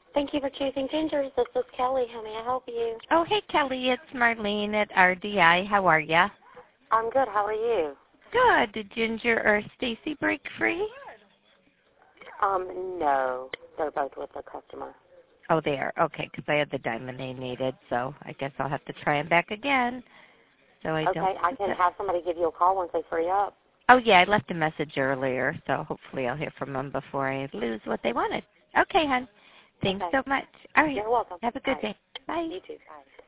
Thank you for choosing Gingers. This is Kelly. How may I help you? Oh, hey, Kelly. It's Marlene at RDI. How are ya? I'm good. How are you? Good. Did Ginger or Stacy break free? No. They're both with the customer. Oh, they are. Okay, because I had the diamond they needed, so I guess I'll have to try them back again. So I Okay, I can have somebody give you a call once they free up. Oh, yeah, I left a message earlier, so hopefully I'll hear from them before I lose what they wanted. Okay, hon. Thanks so much. All right. You're welcome. Have a good Bye. day. Bye. You too. Bye.